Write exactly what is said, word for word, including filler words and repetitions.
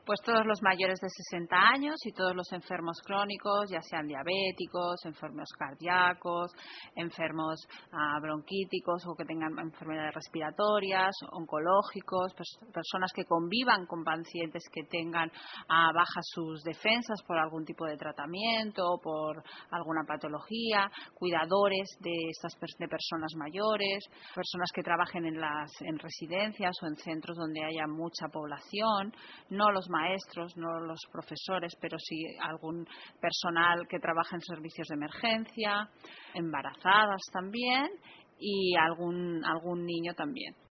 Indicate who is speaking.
Speaker 1: Pues todos los mayores de sesenta años y todos los enfermos crónicos, ya sean diabéticos, enfermos cardíacos, enfermos uh, bronquíticos o que tengan enfermedades respiratorias, oncológicos, pers personas que convivan con pacientes que tengan uh, bajas sus defensas por algún tipo de tratamiento, por alguna patología, cuidadores de estas pers de personas mayores, personas que trabajen en las en residencias o en centros donde haya mucha población, no los maestros, no los profesores, pero sí algún personal que trabaja en servicios de emergencia, embarazadas también y algún algún niño también.